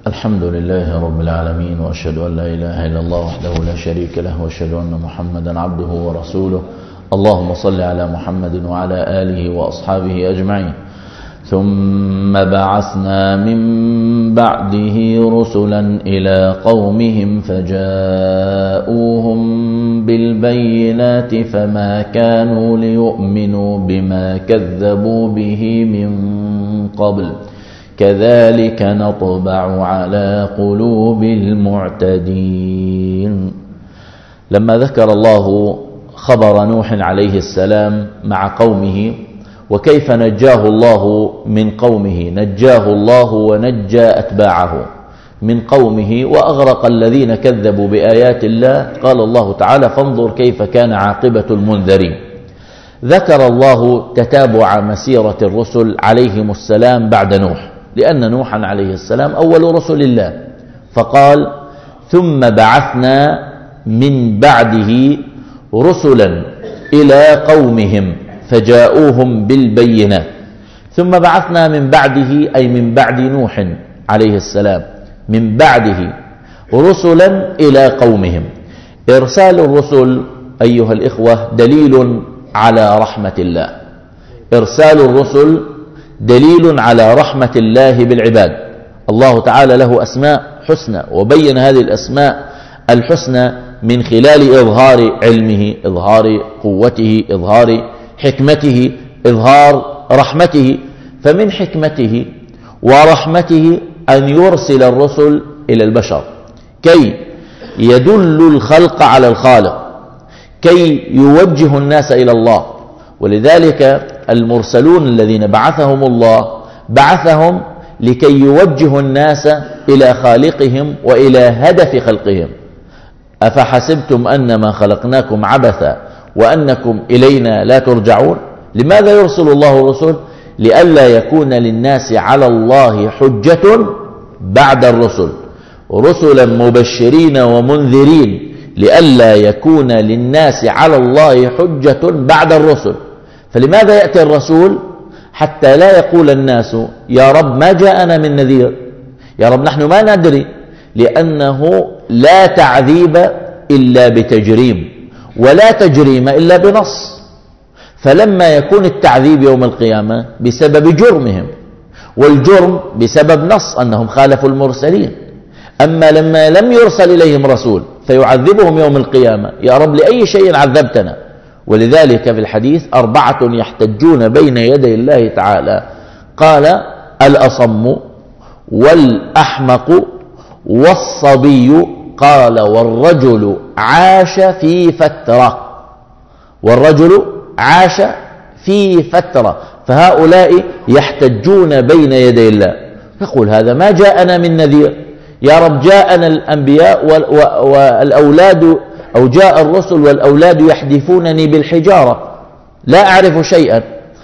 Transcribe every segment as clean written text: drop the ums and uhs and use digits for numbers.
الحمد لله رب العالمين، وأشهد أن لا إله إلا الله وحده لا شريك له، وأشهد أن محمدا عبده ورسوله. اللهم صل على محمد وعلى آله وأصحابه أجمعين. ثم بعثنا من بعده رسلا إلى قومهم فجاءوهم بالبينات فما كانوا ليؤمنوا بما كذبوا به من قبل كذلك نطبع على قلوب المعتدين. لما ذكر الله خبر نوح عليه السلام مع قومه وكيف نجاه الله من قومه، نجاه الله ونجى أتباعه من قومه وأغرق الذين كذبوا بآيات الله، قال الله تعالى: فانظر كيف كان عاقبة المنذرين. ذكر الله تتابع مسيرة الرسل عليهم السلام بعد نوح، لأن نوحا عليه السلام أول رسل الله، فقال: ثم بعثنا من بعده رسلا إلى قومهم فجاءوهم بالبينات. ثم بعثنا من بعده أي من بعد نوح عليه السلام، من بعده رسلا إلى قومهم. إرسال الرسل أيها الإخوة دليل على رحمة الله، إرسال الرسل دليل على رحمة الله بالعباد. الله تعالى له أسماء حسنى، وبين هذه الأسماء الحسنى من خلال إظهار علمه، إظهار قوته، إظهار حكمته، إظهار رحمته. فمن حكمته ورحمته أن يرسل الرسل إلى البشر كي يدل الخلق على الخالق، كي يوجه الناس إلى الله. ولذلك المرسلون الذين بعثهم الله بعثهم لكي يوجهوا الناس إلى خالقهم وإلى هدف خلقهم. أفحسبتم أنما خلقناكم عبثا وأنكم إلينا لا ترجعون. لماذا يرسل الله الرسل؟ لئلا يكون للناس على الله حجة بعد الرسل، رسلا مبشرين ومنذرين، لئلا يكون للناس على الله حجة بعد الرسل. فلماذا يأتي الرسول؟ حتى لا يقول الناس: يا رب ما جاءنا من نذير، يا رب نحن ما ندري، لأنه لا تعذيب إلا بتجريم، ولا تجريم إلا بنص. فلما يكون التعذيب يوم القيامة بسبب جرمهم، والجرم بسبب نص أنهم خالفوا المرسلين. أما لما لم يرسل إليهم رسول فيعذبهم يوم القيامة: يا رب لأي شيء عذبتنا؟ ولذلك في الحديث: 4 يحتجون بين يدي الله تعالى، قال: الأصم والأحمق والصبي، قال: والرجل عاش في فترة، والرجل عاش في فترة. فهؤلاء يحتجون بين يدي الله. يقول: هذا ما جاءنا من نذير، يا رب جاءنا الأنبياء والأولاد، أو جاء الرسل والأولاد يحدفونني بالحجارة، لا أعرف شيئا،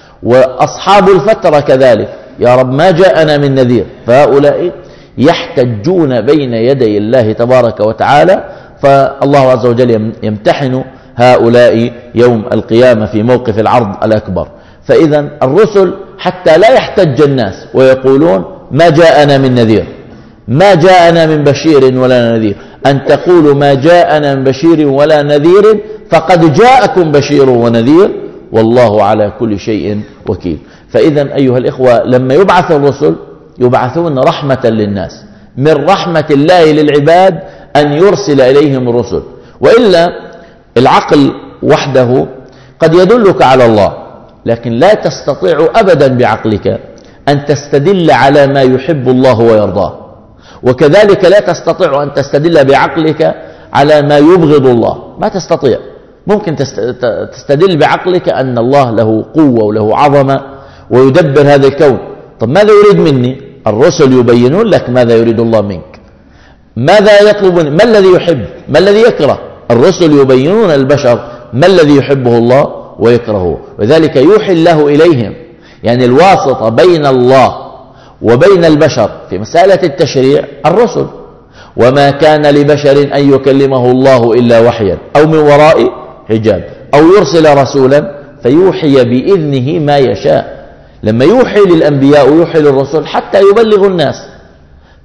وأصحاب الفترة كذلك، يا رب ما جاءنا من نذير. فهؤلاء يحتجون بين يدي الله تبارك وتعالى، فالله عز وجل يمتحن هؤلاء يوم القيامة في موقف العرض الأكبر. فإذا الرسل حتى لا يحتج الناس ويقولون: ما جاءنا من نذير، ما جاءنا من بشير ولا نذير، أن تقولوا ما جاءنا من بشير ولا نذير فقد جاءكم بشير ونذير والله على كل شيء وكيل. فإذا أيها الإخوة، لما يبعث الرسل يبعثون رحمة للناس، من رحمة الله للعباد أن يرسل إليهم الرسل. وإلا العقل وحده قد يدلك على الله، لكن لا تستطيع أبدا بعقلك أن تستدل على ما يحب الله ويرضاه، وكذلك لا تستطيع أن تستدل بعقلك على ما يبغض الله، ما تستطيع. ممكن تستدل بعقلك أن الله له قوة وله عظمة ويدبر هذا الكون. طب ماذا يريد مني؟ الرسل يبينون لك ماذا يريد الله منك، ماذا يطلب منك، ما الذي يحب، ما الذي يكره. الرسل يبينون البشر ما الذي يحبه الله ويكرهه، وذلك يوحي الله إليهم. يعني الواسطة بين الله وبين البشر في مسألة التشريع الرسل. وما كان لبشر أن يكلمه الله إلا وحيا أو من وراء حجاب، أو يرسل رسولا فيوحي بإذنه ما يشاء. لما يوحي للأنبياء ويوحي للرسل حتى يبلغوا الناس،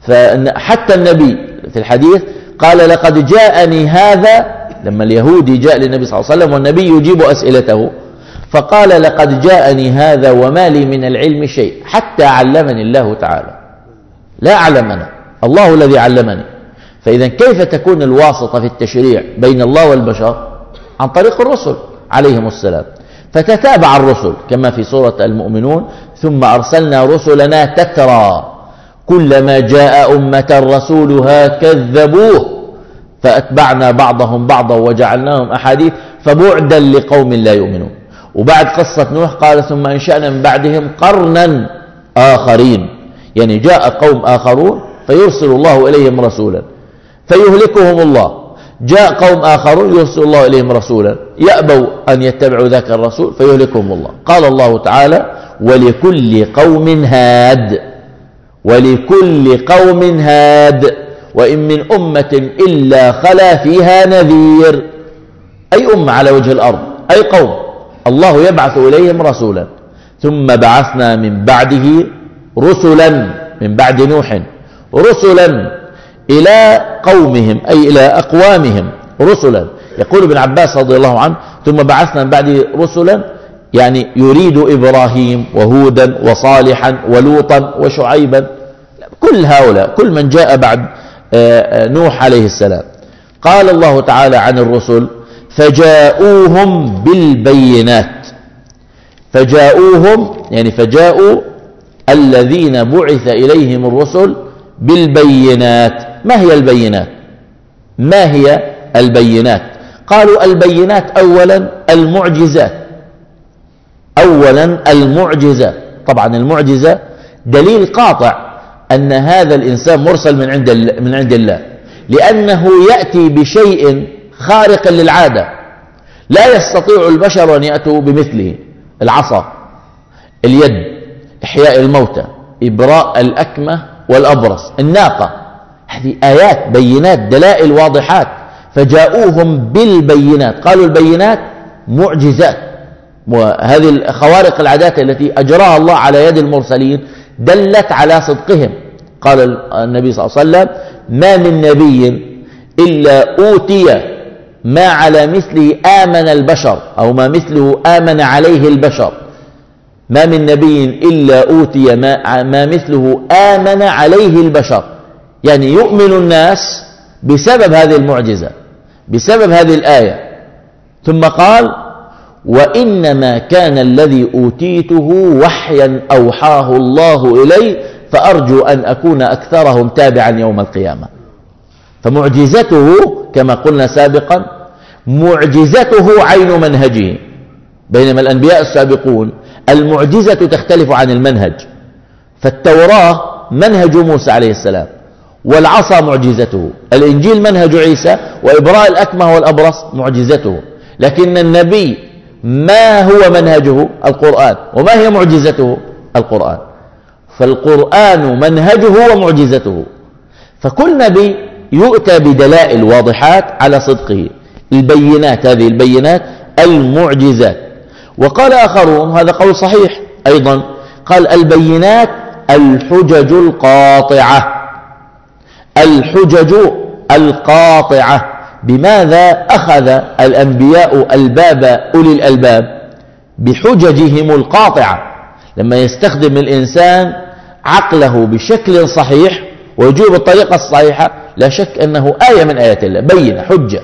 فحتى النبي في الحديث قال لقد جاءني هذا، لما اليهودي جاء للنبي صلى الله عليه وسلم والنبي يجيب أسئلته، فقال لقد جاءني هذا وما لي من العلم شيء حتى علمني الله تعالى. لا أعلمنا، الله الذي علمني. فإذا كيف تكون الواسطة في التشريع بين الله والبشر؟ عن طريق الرسل عليهم السلام. فتتابع الرسل كما في سورة المؤمنون: ثم أرسلنا رسلنا تترى كلما جاء أمة رسولها كذبوه فأتبعنا بعضهم بعضا وجعلناهم أحاديث فبعدا لقوم لا يؤمنون. وبعد قصة نوح قال: ثم أنشأنا من بعدهم قرنا آخرين، يعني جاء قوم آخرون فيرسل الله إليهم رسولا فيهلكهم الله، جاء قوم آخرون يرسل الله إليهم رسولا يأبوا أن يتبعوا ذاك الرسول فيهلكهم الله. قال الله تعالى: ولكل قوم هاد، ولكل قوم هاد، وإن من أمة إلا خلا فيها نذير. أي أمة على وجه الأرض، أي قوم الله يبعث إليهم رسولا. ثم بعثنا من بعده رسلا، من بعد نوح رسلا إلى قومهم أي إلى أقوامهم رسلا. يقول ابن عباس رضي الله عنه: ثم بعثنا من بعد رسلا، يعني يريد إبراهيم وهودا وصالحا ولوطا وشعيبا، كل هؤلاء، كل من جاء بعد نوح عليه السلام. قال الله تعالى عن الرسل: فجاءوهم بالبينات. فجاءوهم يعني فجاءوا الذين بعث إليهم الرسل بالبينات. ما هي البينات؟ ما هي البينات؟ قالوا: البينات أولا المعجزات، أولا المعجزات. طبعا المعجزة دليل قاطع أن هذا الإنسان مرسل من عند الله، لأنه يأتي بشيء خارق للعادة لا يستطيع البشر أن يأتوا بمثله: العصا، اليد، إحياء الموتى، إبراء الأكمة والأبرص، الناقة. هذه آيات بينات دلائل واضحات. فجاءوهم بالبينات. قالوا البينات معجزات، وهذه الخوارق العادات التي أجراها الله على يد المرسلين دلت على صدقهم. قال النبي صلى الله عليه وسلم: ما من نبي إلا أوتي ما على مثله آمن البشر، أو ما مثله آمن عليه البشر. ما من نبي إلا أوتي ما مثله آمن عليه البشر، يعني يؤمن الناس بسبب هذه المعجزة، بسبب هذه الآية. ثم قال: وإنما كان الذي أوتيته وحيا أوحاه الله إلي فأرجو أن أكون أكثرهم تابعا يوم القيامة. فمعجزته كما قلنا سابقا معجزته عين منهجه، بينما الأنبياء السابقون المعجزة تختلف عن المنهج. فالتوراة منهج موسى عليه السلام، والعصا معجزته. الإنجيل منهج عيسى، وإبراء الأكمه والأبرص معجزته. لكن النبي ما هو منهجه؟ القرآن. وما هي معجزته؟ القرآن. فالقرآن منهجه ومعجزته. فكل نبي يؤتى بدلائل واضحات على صدقه. البينات، هذه البينات المعجزات. وقال آخرون، هذا قول صحيح أيضا، قال: البينات الحجج القاطعة. الحجج القاطعة. بماذا أخذ الأنبياء الباب أولي الألباب؟ بحججهم القاطعة. لما يستخدم الإنسان عقله بشكل صحيح ويجيب الطريقة الصحيحة، لا شك أنه آية من آيات الله، بينة، حجة.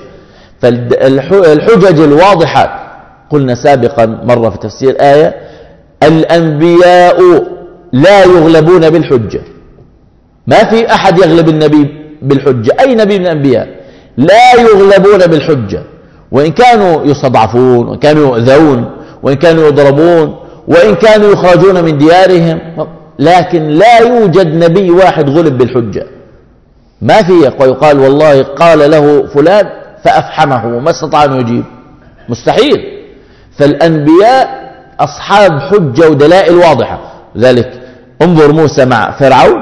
فالحجج الواضحات، قلنا سابقا مرة في تفسير آية: الأنبياء لا يغلبون بالحجة. ما في أحد يغلب النبي بالحجة، أي نبي من الأنبياء لا يغلبون بالحجة، وإن كانوا يستضعفون، وإن كانوا يؤذون، وإن كانوا يضربون، وإن كانوا يخرجون من ديارهم، لكن لا يوجد نبي واحد غلب بالحجة. ما في ويقال والله قال له فلان فأفحمه وما استطاع أن يجيب، مستحيل. فالأنبياء أصحاب حجة ودلائل واضحة. ذلك انظر موسى مع فرعون،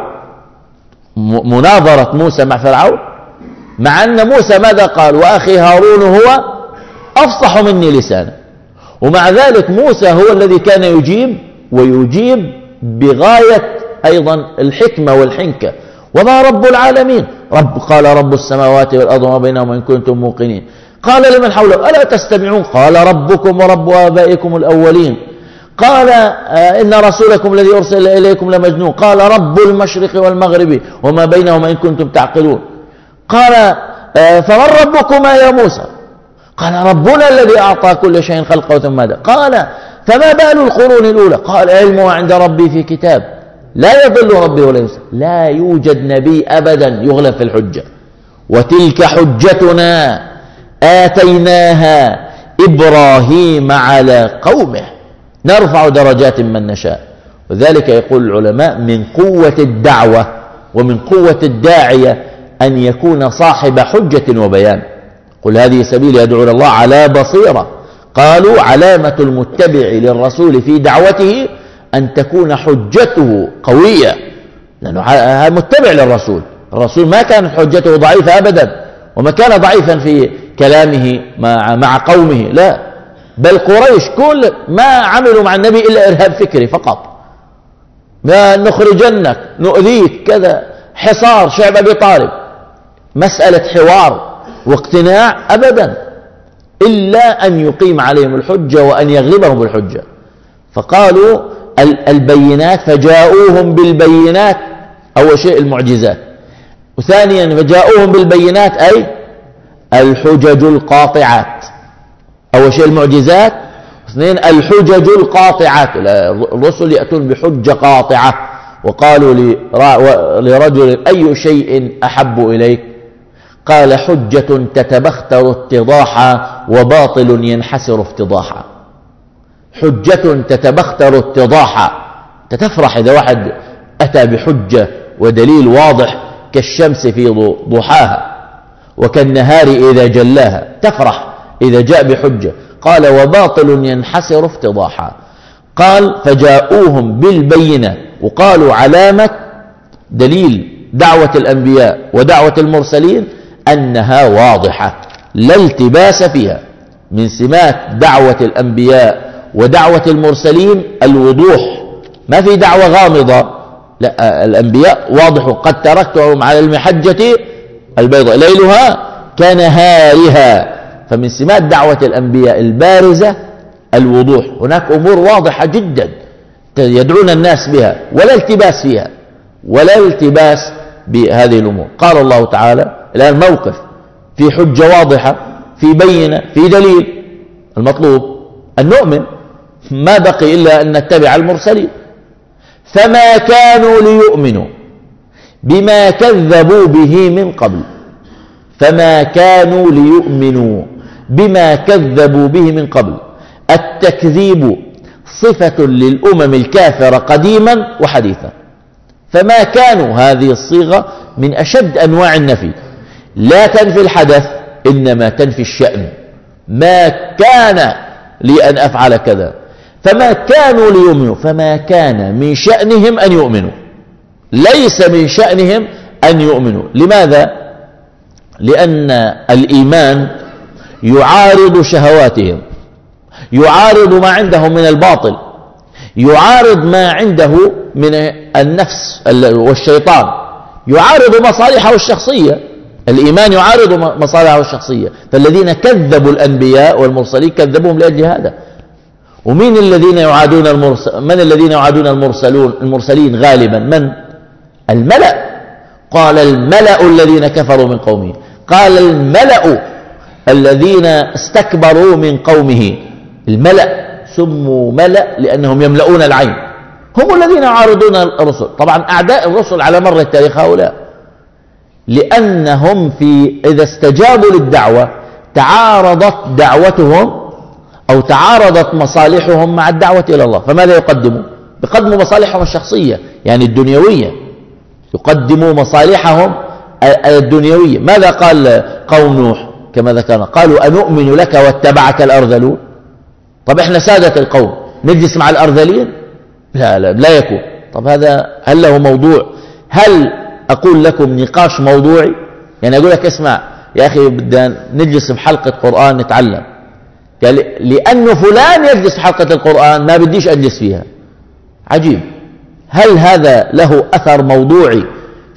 مناظرة موسى مع فرعون، مع أن موسى ماذا قال؟ وأخي هارون هو أفصح مني لسانا. ومع ذلك موسى هو الذي كان يجيب، ويجيب بغاية أيضا الحكمة والحنكة، وما رب العالمين؟ قال رب السماوات والأرض وما بينهما إن كنتم موقنين. قال لمن حوله ألا تستمعون؟ قال ربكم ورب آبائكم الأولين. قال إن رسولكم الذي أرسل إليكم لمجنون. قال رب المشرق والمغرب وما بينهما إن كنتم تعقلون. قال فمن ربكما يا موسى؟ قال ربنا الذي أعطى كل شيء خلقه ثم هدى. قال فما بال القرون الأولى؟ قال علمها عند ربي في كتاب لا يضل ربي ولا ينسى. لا يوجد نبي أبدا يغلب في الحجة. وتلك حجتنا آتيناها إبراهيم على قومه نرفع درجات من نشاء. وذلك يقول العلماء من قوة الدعوة ومن قوة الداعية أن يكون صاحب حجة وبيان. قل هذه سبيلي أدعو إلى الله على بصيرة. قالوا علامة المتبع للرسول في دعوته أن تكون حجته قوية، لأنه متبع للرسول. الرسول ما كانت حجته ضعيفة أبدا، وما كان ضعيفا في كلامه مع قومه، لا، بل قريش كل ما عملوا مع النبي إلا إرهاب فكري فقط. ما نخرجنك، نؤذيك، كذا، حصار شعب أبي طالب، مسألة حوار واقتناع أبدا، إلا أن يقيم عليهم الحجة وأن يغلبهم بالحجة. فقالوا البينات، فجاءوهم بالبينات، أول شيء المعجزات، وثانيا فجاءوهم بالبينات أي الحجج القاطعات. أول شيء المعجزات، اثنين الحجج القاطعات. الرسل يأتون بحجة قاطعة. وقالوا لرجل أي شيء أحب إليك؟ قال حجة تتبختر اتضاحا وباطل ينحسر افتضاحا. حجة تتبختر اتضاحا، تفرح إذا واحد أتى بحجة ودليل واضح كالشمس في ضحاها وكالنهار إذا جلاها، تفرح إذا جاء بحجة. قال وباطل ينحسر افتضاحا. قال فجاءوهم بالبينات، وقالوا علامة دليل دعوة الأنبياء ودعوة المرسلين أنها واضحة لا التباس فيها. من سمات دعوة الأنبياء ودعوة المرسلين الوضوح، ما في دعوة غامضة، لا، الأنبياء واضح. قد تركتهم على المحجة البيضاء ليلها كنهارها. فمن سمات دعوة الأنبياء البارزة الوضوح. هناك أمور واضحة جدا يدعون الناس بها ولا التباس فيها، ولا التباس بهذه الأمور. قال الله تعالى الآن موقف في حجة واضحة، في بينة، في دليل. المطلوب أن نؤمن، ما بقي إلا أن نتبع المرسلين. فما كانوا ليؤمنوا بما كذبوا به من قبل. فما كانوا ليؤمنوا بما كذبوا به من قبل. التكذيب صفة للأمم الكافرة قديما وحديثا. فما كانوا، هذه الصيغة من أشد أنواع النفي، لا تنفي الحدث إنما تنفي الشأن. ما كان لي أن أفعل كذا. فما كانوا ليؤمنوا، فما كان من شأنهم أن يؤمنوا، ليس من شأنهم أن يؤمنوا. لماذا؟ لأن الإيمان يعارض شهواتهم، يعارض ما عندهم من الباطل، يعارض ما عنده من النفس والشيطان، يعارض مصالحه الشخصية. الإيمان يعارض مصالحه الشخصية. فالذين كذبوا الأنبياء والمرسلين كذبوهم لأجل هذا. ومين الذين يعادون من الذين يعادون المرسلين غالبا؟ من؟ الملأ. قال الملأ الذين كفروا من قومه. قال الملأ الذين استكبروا من قومه. الملأ سموا ملأ لأنهم يملؤون العين، هم الذين يعارضون الرسل. طبعا أعداء الرسل على مر التاريخ هؤلاء، لأنهم إذا استجابوا للدعوة تعارضت دعوتهم أو تعارضت مصالحهم مع الدعوة إلى الله. فماذا يقدموا؟ يقدموا مصالحهم الشخصية، يعني الدنيوية، يقدموا مصالحهم الدنيوية. ماذا قال قوم نوح كما ذكرنا؟ قالوا أنؤمن لك واتبعك الأرذلون. طب إحنا سادة القوم نجلس مع الأرذلين؟ لا يكون. طب هذا هل له موضوع؟ هل أقول لكم نقاش موضوعي؟ يعني أقول لك اسمع يا أخي بدنا نجلس بحلقة قرآن نتعلم، قال لأنه فلان يجلس بحلقة القرآن ما بديش أجلس فيها. عجيب. هل هذا له أثر موضوعي في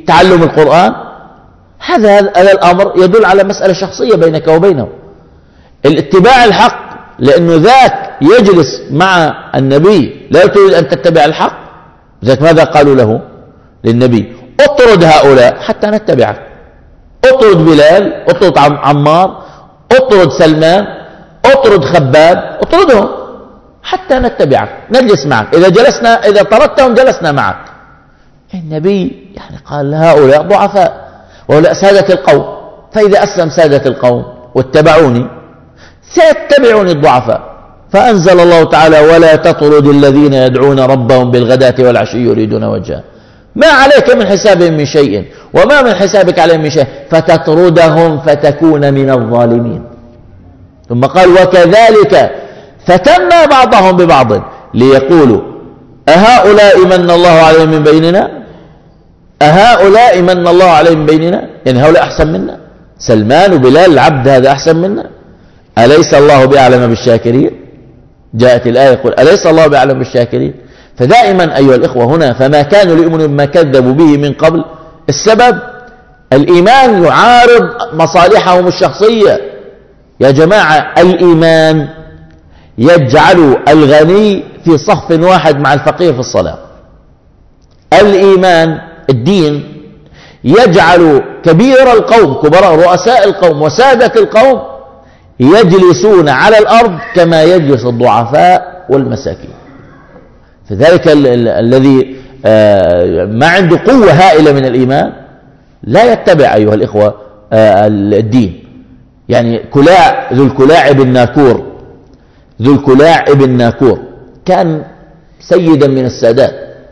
تعلم القرآن، هذا الأمر يدل على مسألة شخصية بينك وبينه. الاتباع الحق لأنه ذاك يجلس مع النبي لا تريد أن تتبع الحق، ذاك ماذا قالوا له للنبي؟ اطرد هؤلاء حتى نتبعك، اطرد بلال، اطرد عمار، اطرد سلمان، اطرد خباب، اطردهم حتى نتبعك، نجلس معك، إذا طردتهم جلسنا معك. النبي يعني قال هؤلاء ضعفاء وهؤلاء سادة القوم، فإذا أسلم سادة القوم واتبعوني سيتبعوني الضعفاء. فأنزل الله تعالى ولا تطرد الذين يدعون ربهم بالغداة والعشي يريدون وجهه ما عليك من حسابهم من شيء وما من حسابك عليهم من شيء فتطردهم فتكون من الظالمين. ثم قال وكذلك فتنا بعضهم ببعض ليقولوا أهؤلاء من الله عليهم من بيننا، أهؤلاء من الله عليهم من بيننا، يعني هؤلاء أحسن منا، سلمان وبلال العبد هذا أحسن منا، أليس الله بأعلم بالشاكرين؟ جاءت الآية يقول أليس الله بأعلم بالشاكرين؟ فدائما أيها الإخوة هنا فما كانوا ليؤمنوا بما كذبوا به من قبل، السبب الإيمان يعارض مصالحهم الشخصية. يا جماعة الإيمان يجعل الغني في صف واحد مع الفقير في الصلاة. الإيمان الدين يجعل كبير القوم كبراء رؤساء القوم وسادة القوم يجلسون على الأرض كما يجلس الضعفاء والمساكين. فذلك الذي ما عنده قوة هائلة من الإيمان لا يتبع أيها الإخوة الدين. يعني ذو الكلاع بن ناكور، ذو الكلاع بن ناكور كان سيدا من السادات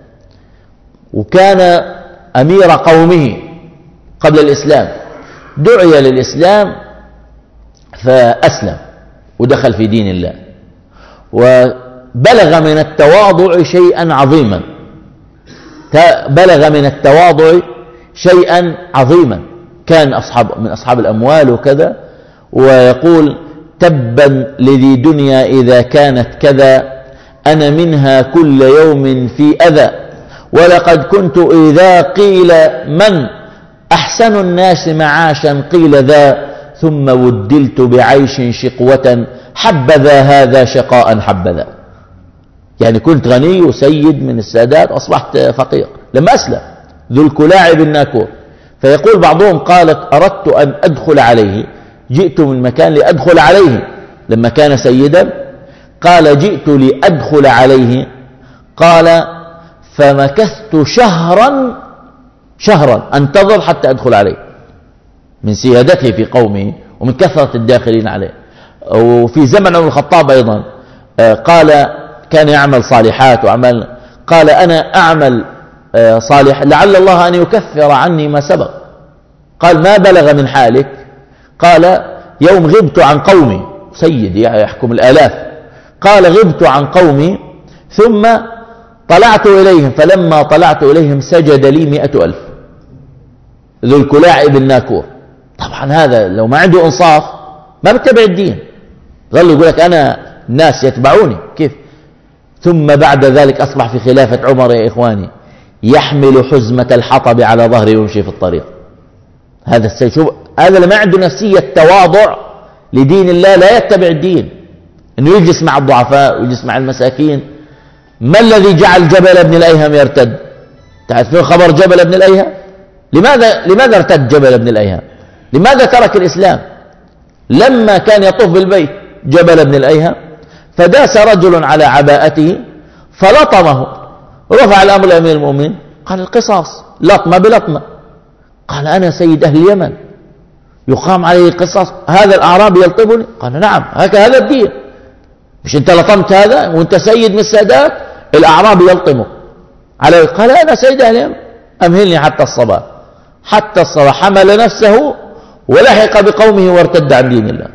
وكان أمير قومه قبل الإسلام، دعي للإسلام فأسلم ودخل في دين الله وبلغ من التواضع شيئا عظيما، بلغ من التواضع شيئا عظيما. كان من أصحاب الأموال وكذا، ويقول تبا لذي دنيا إذا كانت كذا أنا منها كل يوم في أذى ولقد كنت إذا قيل من أحسن الناس معاشا قيل ذا ثم ودلت بعيش شقوة حبذا هذا شقاء حبذا. يعني كنت غني وسيد من السادات أصبحت فقير لما أسلم. ذو الكلاع بن ناكور. فيقول بعضهم قالت أردت أن أدخل عليه، جئت من مكان لأدخل عليه لما كان سيدا، قال جئت لأدخل عليه، قال فمكثت شهرا أنتظر حتى أدخل عليه من سيادته في قومه ومن كثرة الداخلين عليه. وفي زمن عمر الخطاب أيضا قال كان يعمل صالحات وعمل، قال أنا أعمل صالح لعل الله أن يكفر عني ما سبق. قال ما بلغ من حالك؟ قال يوم غبت عن قومي، سيد يحكم الآلاف، قال غبت عن قومي ثم طلعت إليهم فلما طلعت إليهم سجد لي 100,000. ذو الكلاع بن ناكور. طبعا هذا لو ما عنده إنصاف ما بتبع الدين، ظل يقول لك أنا الناس يتبعوني كيف. ثم بعد ذلك أصبح في خلافة عمر يا إخواني يحمل حزمة الحطب على ظهره ويمشي في الطريق. هذا شوف، هذا اللي ما عنده نفسية تواضع لدين الله لا يتبع الدين، انه يجلس مع الضعفاء ويجلس مع المساكين. ما الذي جعل جبل بن الأيهم يرتد؟ تعرفون خبر جبل بن الأيهم؟ لماذا ارتد جبل بن الأيهم؟ لماذا ترك الإسلام؟ لما كان يطوف بالبيت جبل بن الأيهم فداس رجل على عباءته فلطمه، رفع الأمر لأمير المؤمنين قال القصاص، لطمة بلطمة. قال أنا سيد أهل اليمن يقام عليه القصاص، هذا الأعرابي يلطمني؟ قال نعم هذا الدين، مش أنت لطمت هذا وأنت سيد من السادات؟ الأعرابي يلطمه عليه. قال أنا سيد أهل اليمن أمهلني حتى الصباح. حتى الصباح حمل نفسه ولحق بقومه وارتد عن دين الله.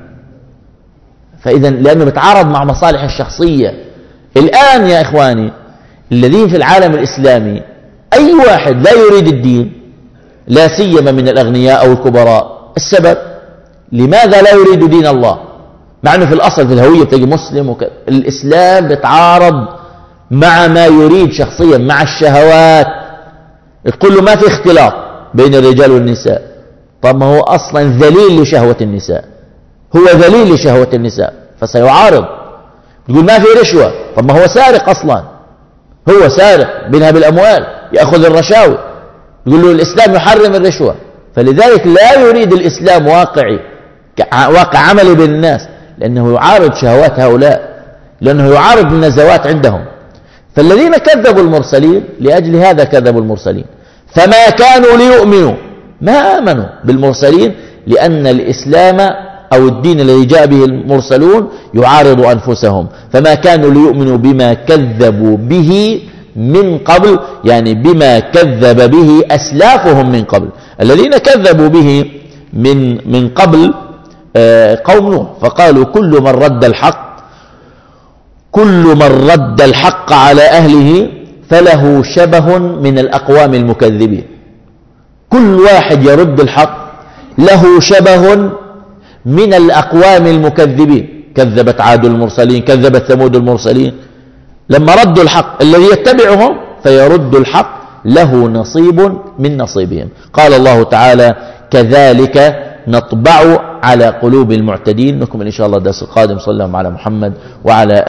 فإذا لأنه بتعارض مع مصالح الشخصية. الآن يا إخواني الذين في العالم الإسلامي أي واحد لا يريد الدين لا سيما من الأغنياء أو الكبراء. السبب لماذا لا يريد دين الله؟ مع أنه في الأصل في الهوية بتجي مسلم الإسلام بتعارض مع ما يريد شخصيا، مع الشهوات. يقول له ما في اختلاط، بين الرجال والنساء. طب ما هو أصلا ذليل لشهوة النساء، هو ذليل لشهوة النساء، فسيعارض يقول ما في رشوة. طب ما هو سارق أصلا، هو سارق بينهب الأموال يأخذ الرشاوي، يقول له الإسلام يحرم الرشوة. فلذلك لا يريد الإسلام واقع عملي بين الناس، لأنه يعارض شهوات هؤلاء، لأنه يعارض النزوات عندهم. فالذين كذبوا المرسلين لأجل هذا كذبوا المرسلين، فما كانوا ليؤمنوا، ما آمنوا بالمرسلين، لأن الإسلام أو الدين الذي جاء به المرسلون يعارض أنفسهم، فما كانوا ليؤمنوا بما كذبوا به من قبل، يعني بما كذب به أسلافهم من قبل. الذين كذبوا به من قبل قوم نوح، فقالوا كل من رد الحق على أهله فله شبه من الأقوام المكذبين. كل واحد يرد الحق له شبه من الأقوام المكذبين. كذبت عاد المرسلين، كذبت ثمود المرسلين. لما ردوا الحق الذي يتبعهم فيرد الحق له نصيب من نصيبهم. قال الله تعالى كذلك نطبع على قلوب المعتدين. نكمل إن شاء الله الدرس القادم. صلى الله على محمد وعلى